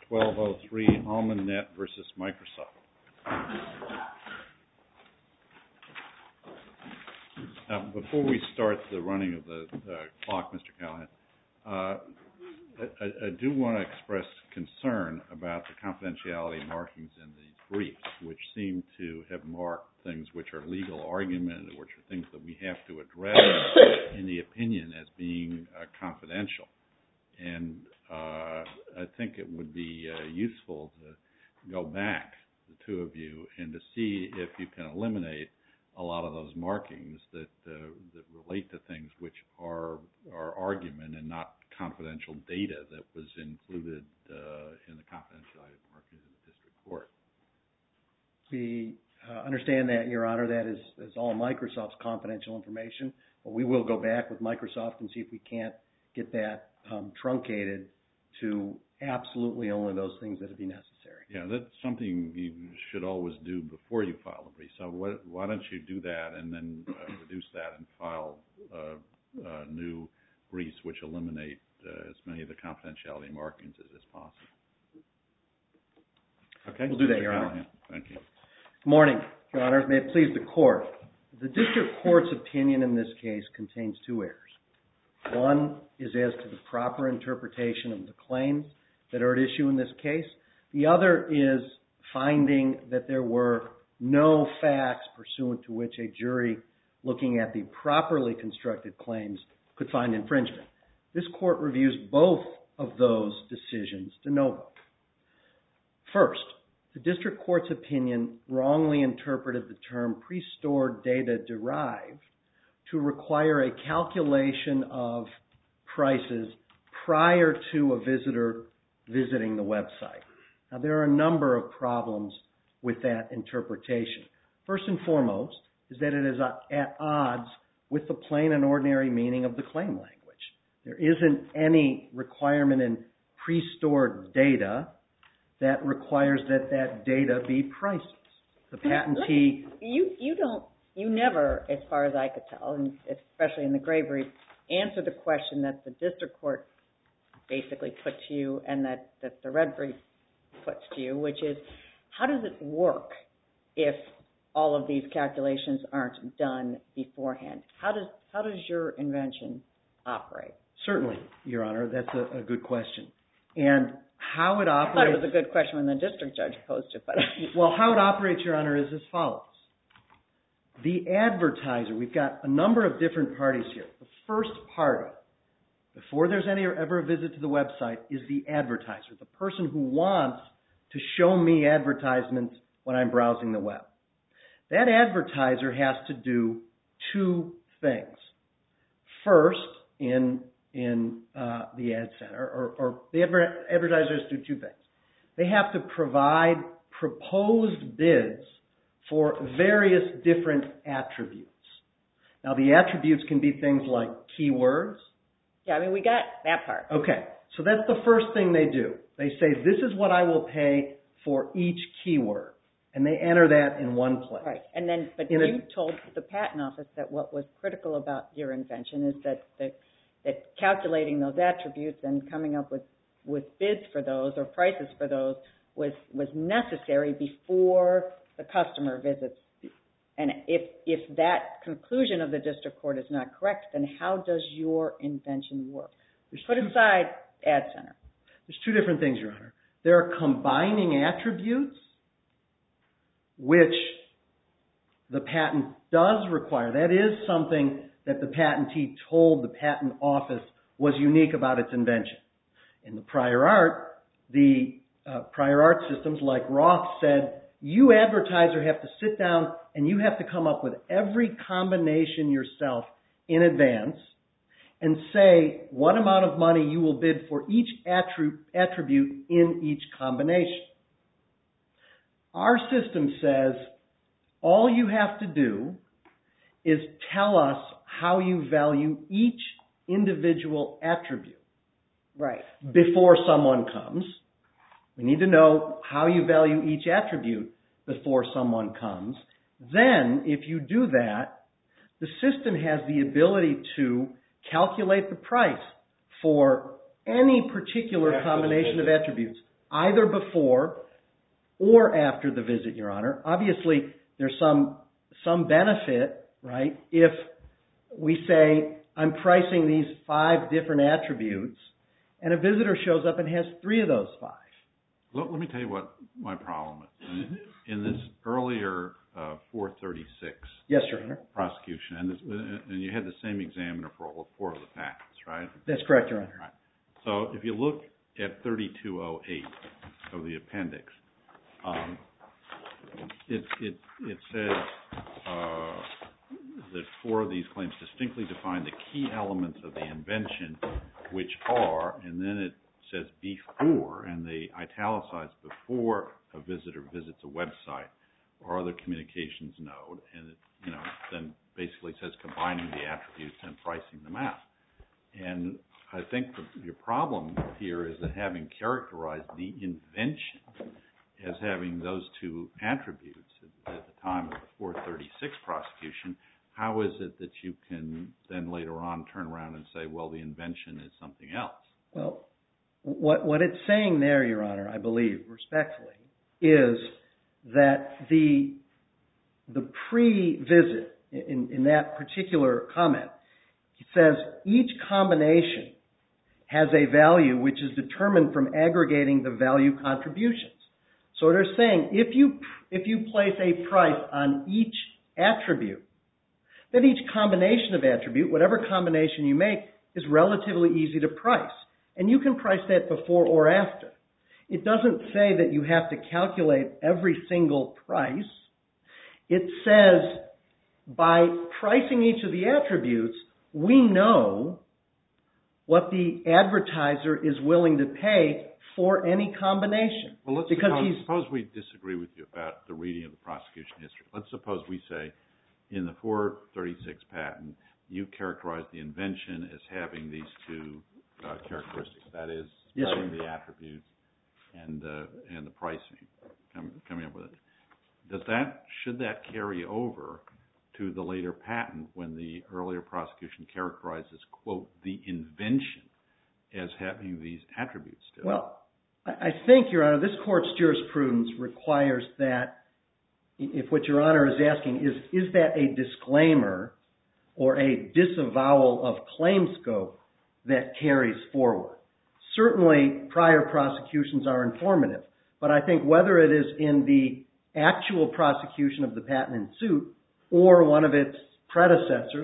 1203 AlmondNet versus Microsoft. Now, before we start the running of the clock, Mr. Callahan, I do want to express concern about the confidentiality markings in these briefs, which seem to have marked things which are legal argument, which are things that we have to address in the opinion as being confidential. And I think it would be useful to go back, the two of you, and to see if you can eliminate a lot of those markings that relate to things which are argument and not confidential data that was included in the confidentiality markings in the district court. We understand that, Your Honor. That is all Microsoft's confidential information. But we will go back with Microsoft and see if we can't get that truncated to absolutely only those things that would be necessary. Yeah, that's something you should always do before you file a brief. So why don't you do that and then reduce that and file new briefs which eliminate as many of the confidentiality markings as possible. Okay? We'll do that, Your Honor. Thank you. Good morning, Your Honor. May it please the Court. The district court's opinion in this case contains two errors. One is as to the proper interpretation of the claims that are at issue in this case. The other is finding that there were no facts pursuant to which a jury looking at the properly constructed claims could find infringement. This court reviews both of those decisions de novo. First, the district court's opinion wrongly interpreted the term pre-stored data derived to require a calculation of prices prior to a visitor visiting the website. Now, there are a number of problems with that interpretation. First and foremost is that it is at odds with the plain and ordinary meaning of the claim language. There isn't any requirement in pre-stored data that requires that that data be prices. The patentee... You never, as far as I could tell, and especially in the gray brief, answer the question that the district court basically put to you and that the red brief puts to you, which is, how does it work if all of these calculations aren't done beforehand? How does your invention operate? Certainly, Your Honor, that's a good question. And how it operates... I thought it was a good question when the district judge posed it, but... Well, how it operates, Your Honor, is as follows. The advertiser, we've got a number of different parties here. The first party, before there's ever a visit to the website, is the advertiser, the person who wants to show me advertisements when I'm browsing the web. That advertiser has to do two things. First, in the ad center, or the advertisers do two things. They have to provide proposed bids for various different attributes. Now, the attributes can be things like keywords. Yeah, I mean, we got that part. Okay, so that's the first thing they do. They say, this is what I will pay for each keyword. And they enter that in one place. Right, and then, but you told the patent office that what was critical about your invention is that calculating those attributes and coming up with bids for those or prices for those was necessary before the customer visits. And if that conclusion of the district court is not correct, then how does your invention work? Put aside Ad Center. There's two different things, Your Honor. There are combining attributes, which the patent does require. That is something that the patentee told the patent office was unique about its invention. In the prior art, the prior art systems like Roth said, you advertiser have to sit down and you have to come up with every combination yourself in advance and say what amount of money you will bid for each attribute in each combination. Our system says all you have to do is tell us how you value each individual attribute. Right. Before someone comes. We need to know how you value each attribute before someone comes. Then, if you do that, the system has the ability to calculate the price for any particular combination of attributes. either before or after the visit, Your Honor. Obviously, there's some benefit, right, if we say, I'm pricing these 5 different attributes, and a visitor shows up and has 3 of those 5. Let me tell you what my problem is. In this earlier 436 yes, Your Honor. prosecution, and you had the same examiner for all 4 of the patents, right? That's correct, Your Honor. Right. So if you look at 3208 of the appendix, it says that 4 of these claims distinctly define the key elements of the invention, which are, and then it says before, and they italicize before a visitor visits a website or other communications node, and it, then basically says combining the attributes and pricing them out. And I think your problem here is that having characterized the invention as having those 2 attributes at the time of the 436 prosecution, how is it that you can then later on turn around and say, well, the invention is something else? Well, what it's saying there, Your Honor, I believe, respectfully, is that the pre-visit, in that particular comment, it says each combination has a value which is determined from aggregating the value contributions. So they're saying if you place a price on each attribute, then each combination of attribute, whatever combination you make, is relatively easy to price. And you can price that before or after. It doesn't say that you have to calculate every single price. It says by pricing each of the attributes, we know what the advertiser is willing to pay for any combination. Well, suppose we disagree with you about the reading of the prosecution history. Let's suppose we say in the 436 patent, you characterize the invention as having these 2 characteristics. That is, setting the attributes and the pricing, coming up with it. Should that carry over to the later patent when the earlier prosecution characterizes, quote, the invention as having these attributes to it? Well, I think, Your Honor, this Court's jurisprudence requires that, if what Your Honor is asking is that a disclaimer or a disavowal of claim scope that carries forward? Certainly, prior prosecutions are informative, but I think whether it is in the actual prosecution of the patent in suit or one of its predecessor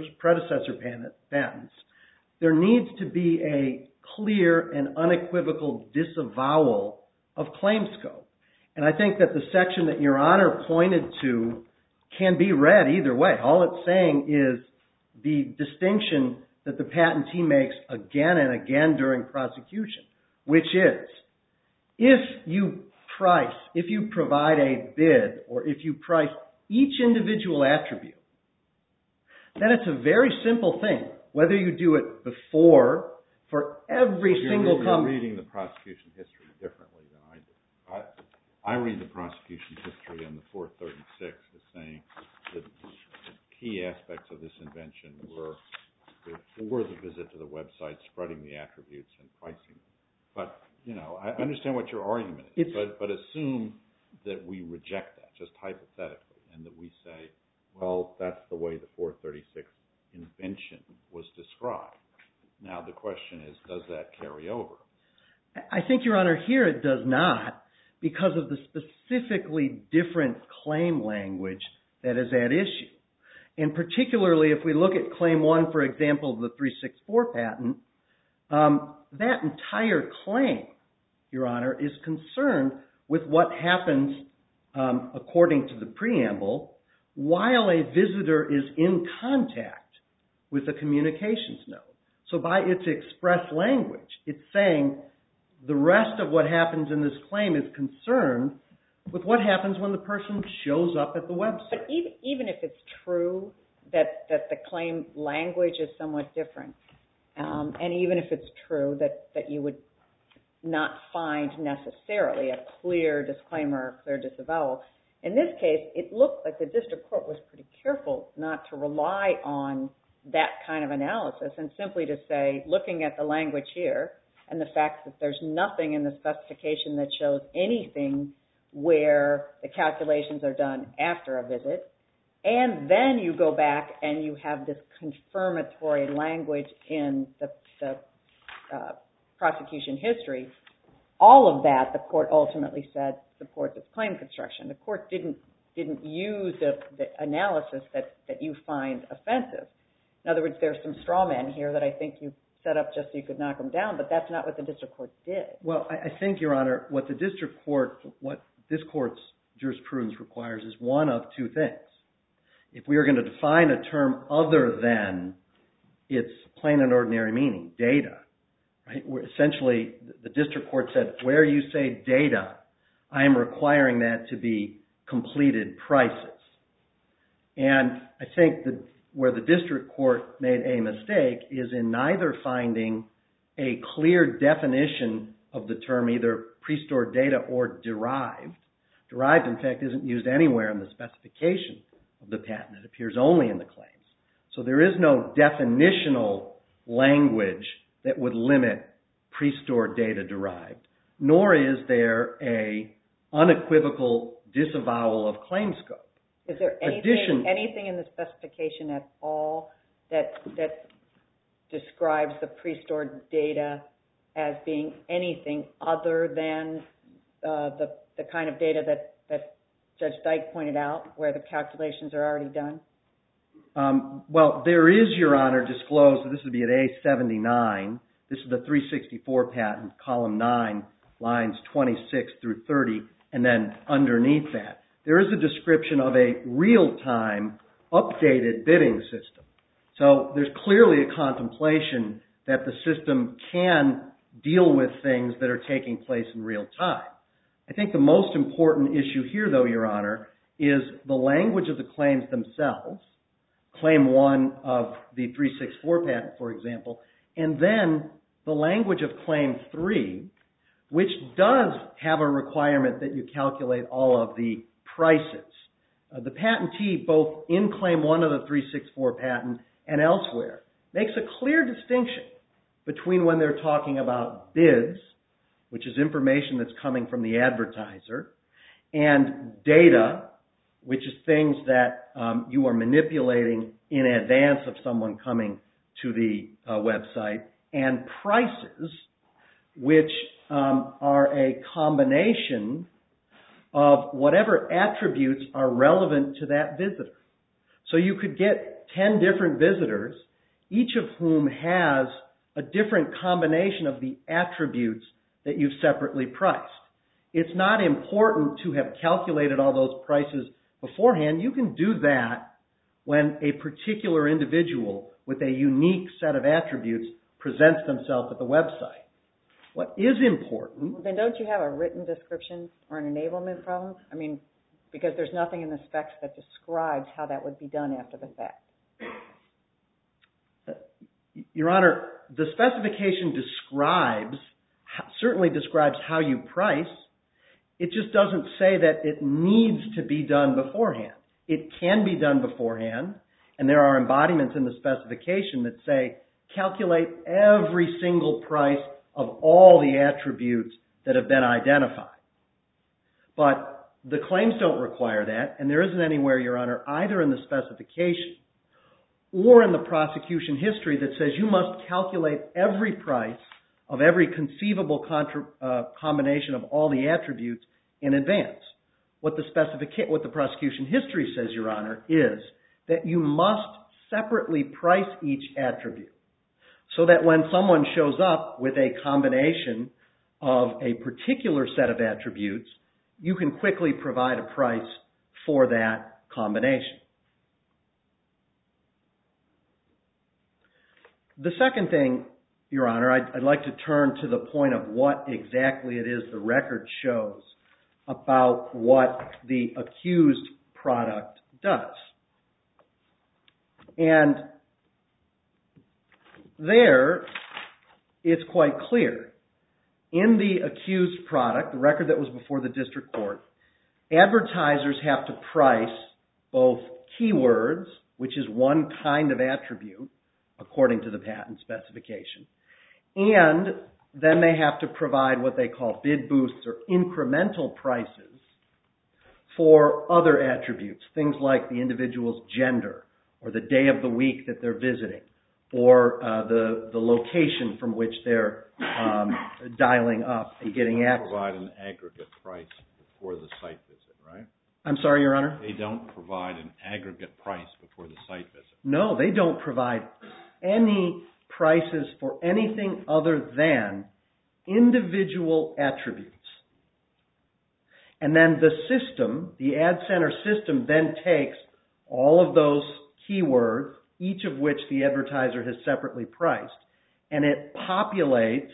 patents, there needs to be a clear and unequivocal disavowal of claim scope. And I think that the section that Your Honor pointed to can be read either way. All it's saying is the distinction that the patentee makes again and again during prosecution, which is if you provide a bid or if you price each individual attribute, then it's a very simple thing, whether you do it before for every single You're reading the prosecution history differently than I do. I read the prosecution history in the 436 as saying that the key aspects of this invention were before the visit to the website, spreading the attributes and pricing. But, I understand what your argument is, but assume that we reject that, just hypothetically, and that we say, well, that's the way the 436 invention was described. Now, the question is, does that carry over? I think, Your Honor, here it does not, because of the specifically different claim language that is at issue. And particularly if we look at Claim 1, for example, of the 364 patent, that entire claim, Your Honor, is concerned with what happens, according to the preamble, while a visitor is in contact with a communications node. So by its express language, it's saying the rest of what happens in this claim is concerned with what happens when the person shows up at the website. But even if it's true that the claim language is somewhat different, and even if it's true that you would not find necessarily a clear disclaimer or clear disavowal, in this case, it looked like the district court was pretty careful not to rely on that kind of analysis and simply to say, looking at the language here, and the fact that there's nothing in the specification that shows anything where the calculations are done after a visit, and then you go back and you have this confirmatory language in the prosecution history, all of that, the court ultimately said, supports its claim construction. The court didn't use the analysis that you find offensive. In other words, there's some straw men here that I think you set up just so you could knock them down, but that's not what the district court did. Well, I think, Your Honor, what this court's jurisprudence requires is one of two things. If we are going to define a term other than its plain and ordinary meaning, data, right? Essentially, the district court said, where you say data, I am requiring that to be completed prices. And I think that where the district court made a mistake is in neither finding a clear definition of the term either pre-stored data or derived. Derived, in fact, isn't used anywhere in the specification of the patent. It appears only in the claims. So there is no definitional language that would limit pre-stored data derived, nor is there a unequivocal disavowal of claim scope. Is there anything in the specification at all that describes the pre-stored data as being anything other than the kind of data that Judge Dyke pointed out, where the calculations are already done? Well, there is, Your Honor, disclosed, this would be at A79, this is the 364 patent, column 9, lines 26 through 30, and then underneath that, there is a description of a real-time updated bidding system. So there's clearly a contemplation that the system can deal with things that are taking place in real time. I think the most important issue here, though, Your Honor, is the language of the claims themselves, Claim 1 of the 364 patent, for example, and then the language of Claim 3, which does have a requirement that you calculate all of the prices. The patentee, both in Claim 1 of the 364 patent and elsewhere, makes a clear distinction between when they're talking about bids, which is information that's coming from the advertiser, and data, which is things that you are manipulating in advance of someone coming to the website, and prices, which are a combination of whatever attributes are relevant to that visitor. So you could get 10 different visitors, each of whom has a different combination of the attributes that you've separately priced. It's not important to have calculated all those prices beforehand. You can do that when a particular individual with a unique set of attributes presents themselves at the website. What is important... Well, then don't you have a written description or an enablement problem? I mean, because there's nothing in the specs that describes how that would be done after the fact. Your Honor, the specification certainly describes how you price. It just doesn't say that it needs to be done beforehand. It can be done beforehand, and there are embodiments in the specification that say, calculate every single price of all the attributes that have been identified. But the claims don't require that, and there isn't anywhere, Your Honor, either in the specification or in the prosecution history that says you must calculate every price of every conceivable combination of all the attributes in advance. What the prosecution history says, Your Honor, is that you must separately price each attribute so that when someone shows up with a combination of a particular set of attributes, you can quickly provide a price for that combination. The second thing, Your Honor, I'd like to turn to the point of what exactly it is the record shows about what the accused product does. And there, it's quite clear. In the accused product, the record that was before the district court, advertisers have to price both keywords, which is one kind of attribute, according to the patent specification, and then they have to provide what they call bid boosts or incremental prices for other attributes, things like the individual's gender or the day of the week that they're visiting or the location from which they're dialing up and getting access. They provide an aggregate price before the site visit, right? I'm sorry, Your Honor? They don't provide an aggregate price before the site visit. No, they don't provide any prices for anything other than individual attributes. And then the system, the Ad Center system, then takes all of those keywords, each of which the advertiser has separately priced, and it populates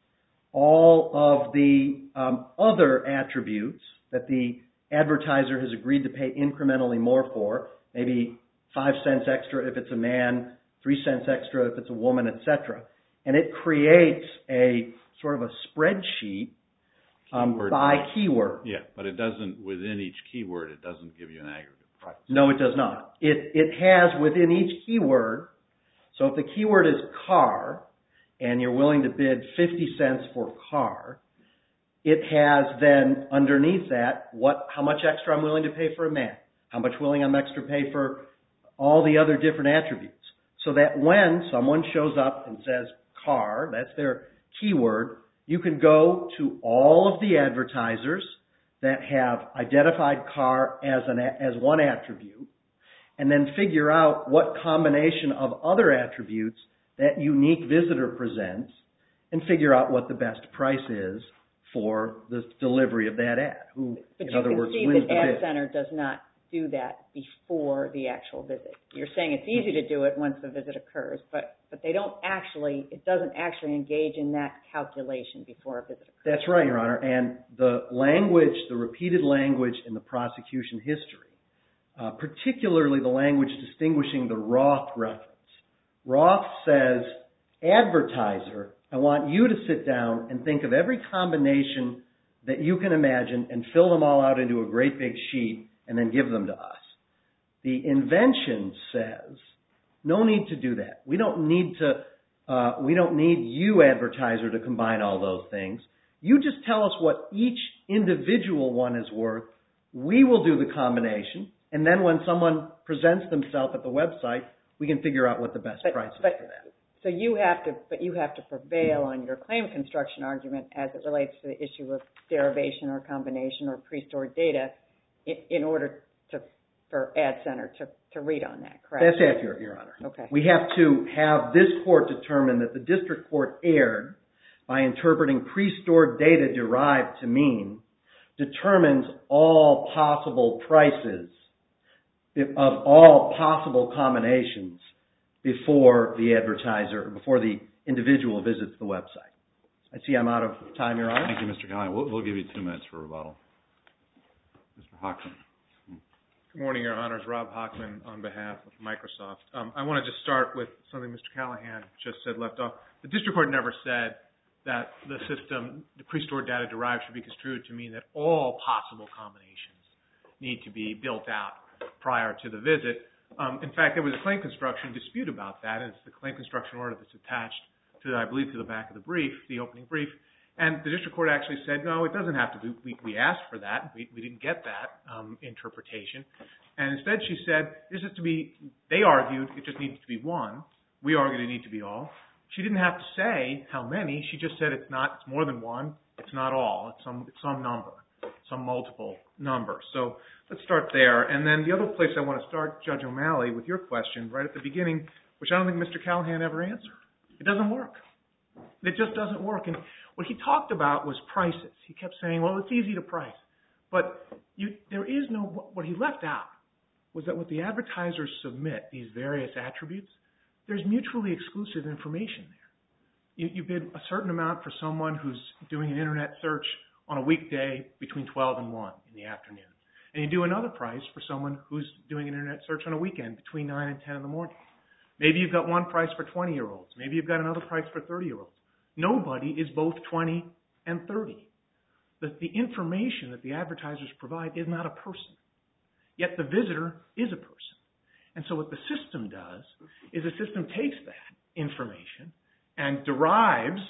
all of the other attributes that the advertiser has agreed to pay incrementally more for, maybe 5 cents extra if it's a man, 3 cents extra if it's a woman, etc. And it creates a sort of a spreadsheet by keyword. Yeah, but it doesn't, within each keyword, it doesn't give you an aggregate price. No, it does not. It has within each keyword, so if the keyword is car, and you're willing to bid 50 cents for car, it has then underneath that how much extra I'm willing to pay for a man, how much willing I'm extra pay for all the other different attributes. So that when someone shows up and says car, that's their keyword, you can go to all of the advertisers that have identified car as one attribute and then figure out what combination of other attributes that unique visitor presents and figure out what the best price is for the delivery of that ad. But you can see that Ad Center does not do that before the actual visit. You're saying it's easy to do it once the visit occurs, but it doesn't actually engage in that calculation before a visit occurs. That's right, Your Honor. And the repeated language in the prosecution history, particularly the language distinguishing the Roth reference. Roth says, advertiser, I want you to sit down and think of every combination that you can imagine and fill them all out into a great big sheet and then give them to us. The invention says, no need to do that. We don't need you, advertiser, to combine all those things. You just tell us what each individual one is worth. We will do the combination, and then when someone presents themselves at the website, we can figure out what the best price is for that. So you have to prevail on your claim construction argument as it relates to the issue of derivation or combination or pre-stored data in order for Ad Center to read on that, correct? That's accurate, Your Honor. Okay. We have to have this court determine that the district court erred by interpreting pre-stored data derived to mean determines all possible prices of all possible combinations before the advertiser, or before the individual visits the website. I see I'm out of time, Your Honor. Thank you, Mr. Callahan. We'll give you 2 minutes for rebuttal. Mr. Hockman. Good morning, Your Honors. Rob Hockman on behalf of Microsoft. I want to just start with something Mr. Callahan just said left off. The district court never said that the system, the pre-stored data derived, should be construed to mean that all possible combinations need to be built out prior to the visit. In fact, there was a claim construction dispute about that, and it's the claim construction order that's attached to, I believe, to the back of the brief, the opening brief. And the district court actually said, no, it doesn't have to be. We asked for that. We didn't get that interpretation. And instead she said, they argued it just needs to be one. We argued it needs to be all. She didn't have to say how many. She just said it's more than one. It's not all. It's some number, some multiple number. So let's start there. And then the other place I want to start, Judge O'Malley, with your question right at the beginning, which I don't think Mr. Callahan ever answered. It doesn't work. It just doesn't work. And what he talked about was prices. He kept saying, well, it's easy to price. But what he left out was that what the advertisers submit, these various attributes, there's mutually exclusive information there. You bid a certain amount for someone who's doing an internet search on a weekday between 12 and 1 in the afternoon. And you do another price for someone who's doing an internet search on a weekend between 9 and 10 in the morning. Maybe you've got one price for 20-year-olds. Maybe you've got another price for 30-year-olds. Nobody is both 20 and 30. The information that the advertisers provide is not a person. Yet the visitor is a person. And so what the system does is the system takes that information and derives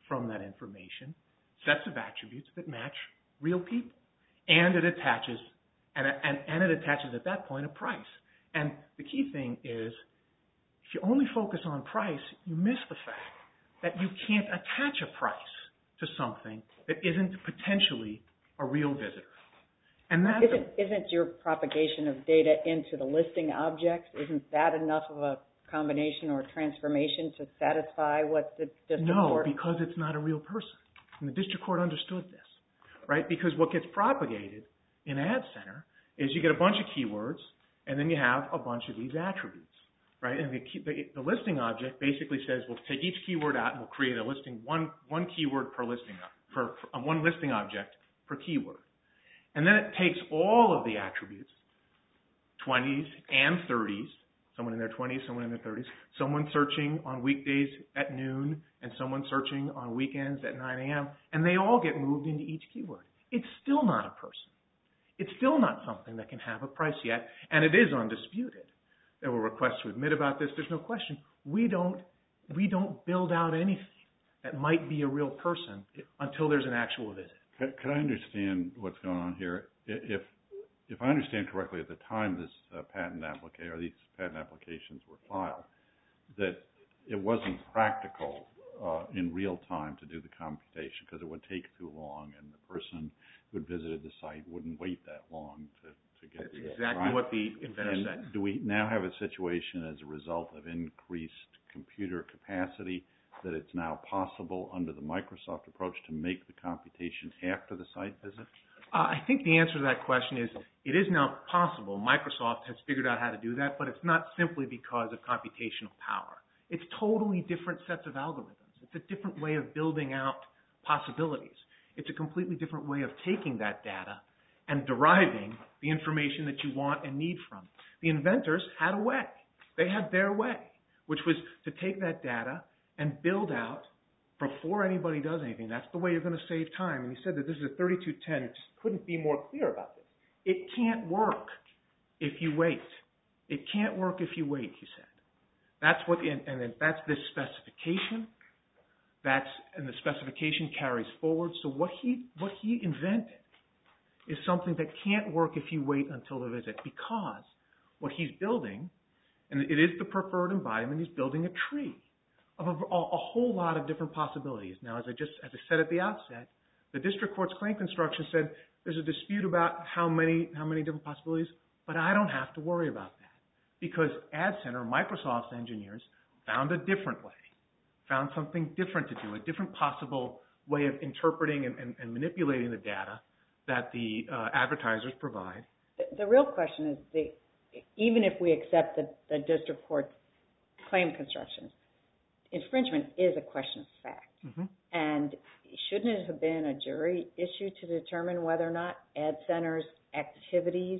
from that information sets of attributes that match real people. And it attaches, and it attaches at that point a price. And the key thing is, if you only focus on price, you miss the fact that you can't attach a price to something that isn't potentially a real visitor. And that's isn't your propagation of data into the listing objects, isn't that enough of a combination or transformation to satisfy what the district court... No, because it's not a real person. And the district court understood this, right? Because what gets propagated in Ad Center is you get a bunch of keywords, and then you have a bunch of these attributes, right? And the listing object basically says, we'll take each keyword out and we'll create a listing, one keyword per listing, one listing object per keyword. And then it takes all of the attributes, 20s and 30s, someone in their 20s, someone in their 30s, someone searching on weekdays at noon, and someone searching on weekends at 9 a.m., and they all get moved into each keyword. It's still not a person. It's still not something that can have a price yet, and it is undisputed. There were requests to admit about this. There's no question. We don't build out anything that might be a real person until there's an actual visit. Could I understand what's going on here? If I understand correctly, at the time this patent application or these patent applications were filed, that it wasn't practical in real time to do the computation because it would take too long, and the person who had visited the site wouldn't wait that long to get the That's exactly what the inventor said. Do we now have a situation as a result of increased computer capacity that it's now possible under the Microsoft approach to make the computation after the site visit? I think the answer to that question is it is now possible. Microsoft has figured out how to do that, but it's not simply because of computational power. It's totally different sets of algorithms. It's a different way of building out possibilities. It's a completely different way of taking that data and deriving the information that you want and need from it. The inventors had a way. They had their way, which was to take that data and build out before anybody does anything. That's the way you're going to save time. And he said that this is a 3210. It just couldn't be more clear about this. It can't work if you wait. It can't work if you wait, he said. That's what, and then that's this specification. And the specification carries forward. So what he invented is something that can't work if you wait until the visit, because what he's building, and it is the preferred embodiment, he's building a tree of a whole lot of different possibilities. Now, as I said at the outset, the district court's claim construction said there's a dispute about how many different possibilities, but I don't have to worry about that because Ad Center, Microsoft's engineers, found a different way, found something different to do, a different possible way of interpreting and manipulating the data that the advertisers provide. The real question is, even if we accept the district court's claim constructions, infringement is a question of fact. Mm-hmm. And shouldn't it have been a jury issue to determine whether or not Ad Center's activities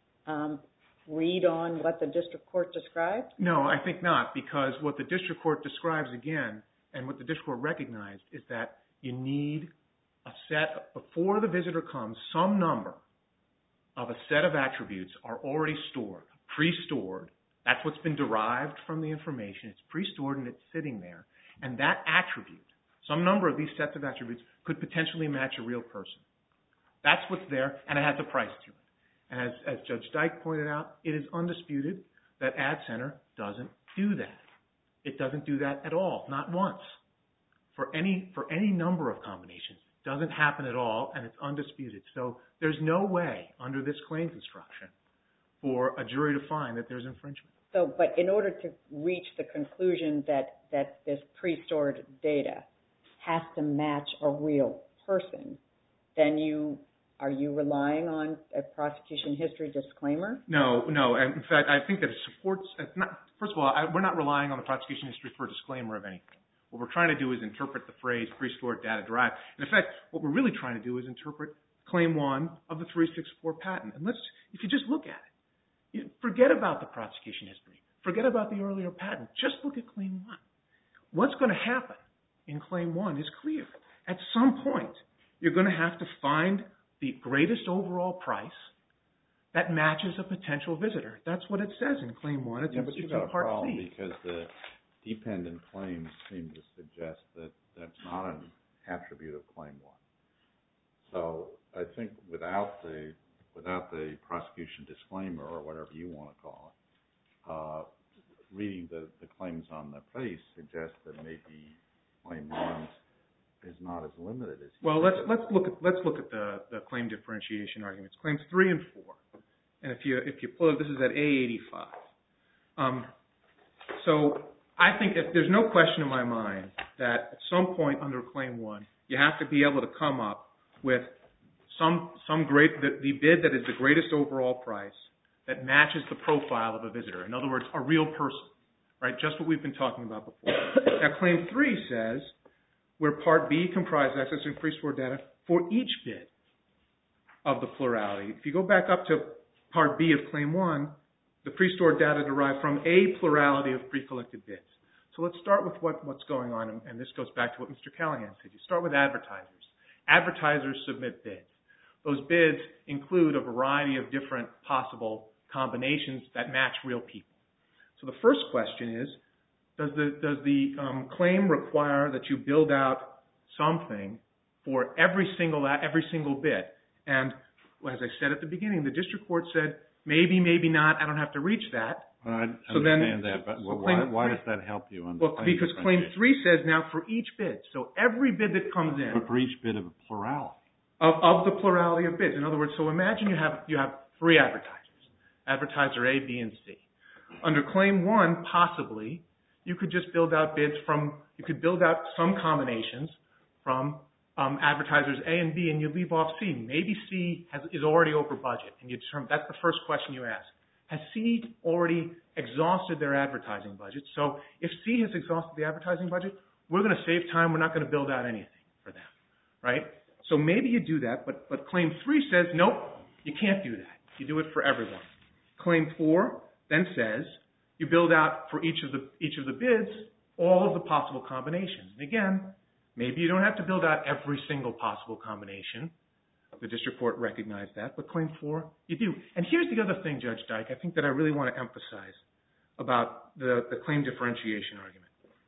read on what the district court described? No, I think not, because what the district court describes again, and what the district court recognized, is that you need a set, before the visitor comes, some number of a set of attributes are already stored, pre-stored. That's what's been derived from the information. It's pre-stored and it's sitting there. And that attribute, some number of these sets of attributes, could potentially match a real person. That's what's there, and it has a price to it. And as Judge Dyke pointed out, it is undisputed that Ad Center doesn't do that. It doesn't do that at all, not once. For any number of combinations. It doesn't happen at all, and it's undisputed. So there's no way, under this claim construction, for a jury to find that there's infringement. So, but in order to reach the conclusion that this pre-stored data has to match a real person, then are you relying on a prosecution history disclaimer? No. In fact, I think that it supports, first of all, we're not relying on the prosecution history for a disclaimer of anything. What we're trying to do is interpret the phrase pre-stored data derived. And in fact, what we're really trying to do is interpret Claim 1 of the 364 patent. And if you just look at it, forget about the prosecution history. Forget about the earlier patent. Just look at Claim 1. What's going to happen in Claim 1 is clear. At some point, you're going to have to find the greatest overall price that matches a potential visitor. That's what it says in Claim 1. But you've got a problem because the dependent claims seem to suggest that that's not an attribute of Claim 1. So I think without the prosecution disclaimer, or whatever you want to call it, reading the claims on the face suggests that maybe Claim 1 is not as limited as you think. Let's look at the claim differentiation arguments. Claims 3 and 4. And if you pull it, this is at A85. So I think there's no question in my mind that at some point under Claim 1, you have to be able to come up with the bid that is the greatest overall price that matches the profile of a visitor. In other words, a real person, right? Just what we've been talking about before. Now, Claim 3 says where Part B comprised access and pre-stored data for each bid of the plurality. If you go back up to Part B of Claim 1, the pre-stored data derived from a plurality of pre-collected bids. So let's start with what's going on, and this goes back to what Mr. Callahan said. You start with advertisers. Advertisers submit bids. Those bids include a variety of different possible combinations that match real people. So the first question is, does the claim require that you build out something for every single bid? And as I said at the beginning, the district court said, maybe, maybe not, I don't have to reach that. I understand that, but why does that help you? Well, because Claim 3 says now for each bid. So every bid that comes in. But for each bid of a plurality. Of the plurality of bids. In other words, so imagine you have three advertisers. Advertiser A, B, and C. Under Claim 1, possibly, you could just build out you could build out some combinations from advertisers A and B, and you leave off C. Maybe C is already over budget, and you determine that's the first question you ask. Has C already exhausted their advertising budget? So if C has exhausted the advertising budget, we're going to save time. We're not going to build out anything for them, right? So maybe you do that, but Claim 3 says, nope, you can't do that. You do it for everyone. Claim 4 then says you build out for each of the bids all of the possible combinations. And again, maybe you don't have to build out every single possible combination. The district court recognized that, but Claim 4, you do. And here's the other thing, Judge Dyke, I think that I really want to emphasize about the claim differentiation argument.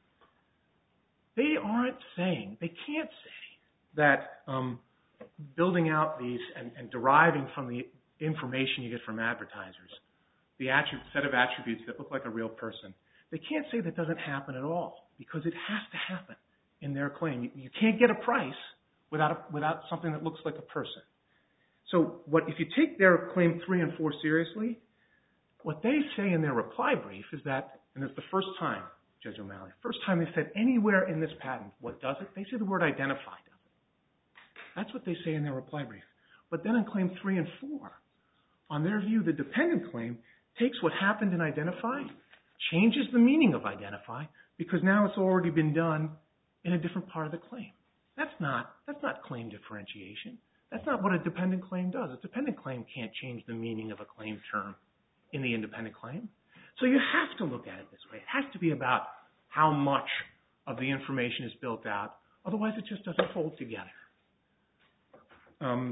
They can't say that building out these and deriving from the information you get from advertisers, the set of attributes that look like a real person, they can't say that doesn't happen at all, because it has to happen in their claim. You can't get a price without something that looks like a person. So if you take their Claim 3 and 4 seriously, what they say in their reply brief is that, and it's the first time, Judge O'Malley, first time they said anywhere in this patent, what does it? They say the word identify does it. That's what they say in their reply brief. But then in Claim 3 and 4, on their view, the dependent claim takes what happened in identify, changes the meaning of identify, because now it's already been done in a different part of the claim. That's not claim differentiation. That's not what a dependent claim does. A dependent claim can't change the meaning of a claim term in the independent claim. So you have to look at it this way. It has to be about how much of the information is built out. Otherwise, it just doesn't hold together. I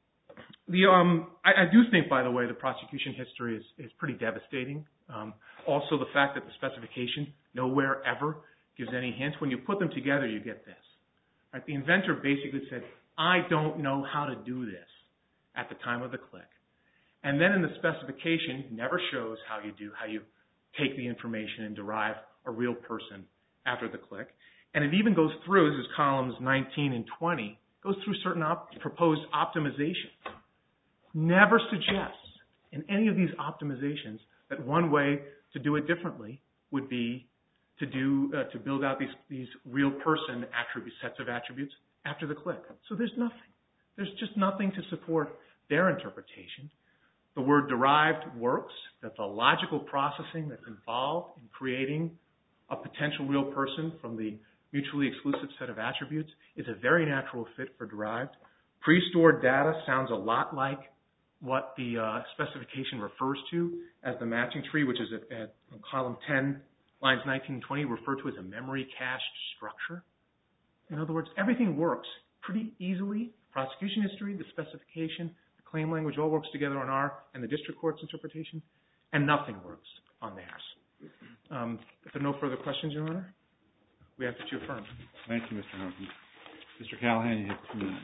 do think, by the way, the prosecution history is pretty devastating. Also, the fact that the specification nowhere ever gives any hints. When you put them together, you get this. Right? The inventor basically said, I don't know how to do this at the time of the click. And then in the specification, never shows how you take the information and derive a real person after the click. And it even goes through, this is columns 19 and 20, goes through certain proposed optimizations. Never suggests in any of these optimizations that one way to do it differently would be to build out these real person attributes, sets of attributes after the click. So there's nothing. There's just nothing to support their interpretation. The word derived works, that the logical processing that's involved in creating a potential real person from the mutually exclusive set of attributes is a very natural fit for derived. Pre-stored data sounds a lot like what the specification refers to as the matching tree, which is at column 10, lines 19 and 20, referred to as a memory cached structure. In other words, everything works pretty easily. Prosecution history, the specification, the claim language all works together on our and the district court's interpretation, and nothing works on theirs. If there are no further questions, Your Honor? we ask that you affirm. Thank you, Mr. Hawkins. Mr. Callahan, you have 2 minutes.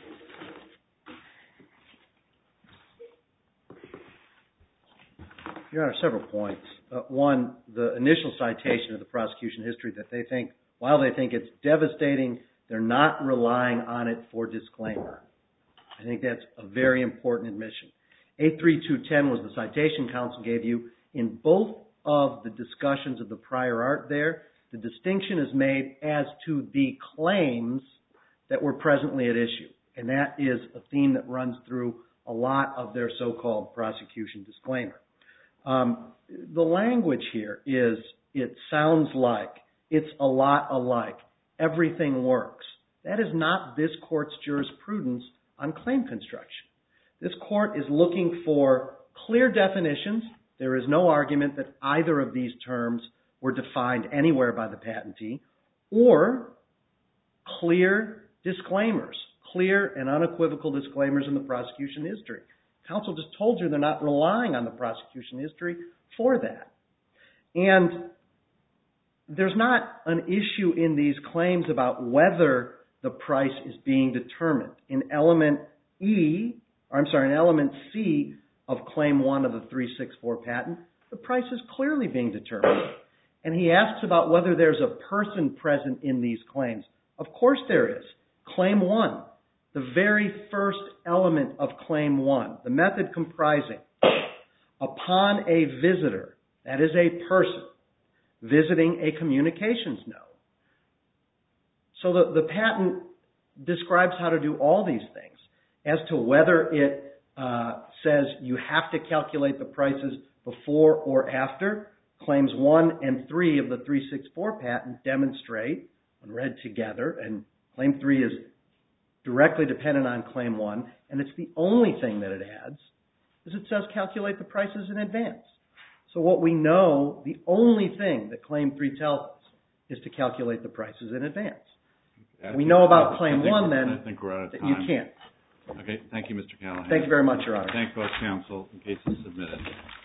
Your Honor, several points. One, the initial citation of the prosecution history that they think, while they think it's devastating, they're not relying on it for disclaimer. I think that's a very important admission. 83210 was the citation counsel gave you. In both of the discussions of the prior art there, the distinction is made as to the claims that were presently at issue. And that is a theme that runs through a lot of their so-called prosecution disclaimer. The language here is, it sounds like, it's a lot alike, everything works. That is not this court's jurisprudence on claim construction. This court is looking for clear definitions. There is no argument that either of these terms were defined anywhere by the patentee, or clear disclaimers, clear and unequivocal disclaimers in the prosecution history. Counsel just told you they're not relying on the prosecution history for that. And there's not an issue in these claims about whether the price is being determined. In element C of Claim 1 of the 364 patent, the price is clearly being determined. And he asks about whether there's a person present in these claims. Of course there is. Claim 1, the very first element of Claim 1, the method comprising, upon a visitor, that is a person, visiting a communications node. So the patent describes how to do all these things. As to whether it says you have to calculate the prices before or after, Claims 1 and 3 of the 364 patent demonstrate, when read together, and Claim 3 is directly dependent on Claim 1, and it's the only thing that it adds, is it says calculate the prices in advance. So what we know, the only thing that Claim 3 tells us is to calculate the prices in advance. We know about Claim 1 then I think we're out of that time. you can't. Okay, thank you, Mr. Callahan. Thank you very much, Your Honor. Thank both counsel. The case is submitted.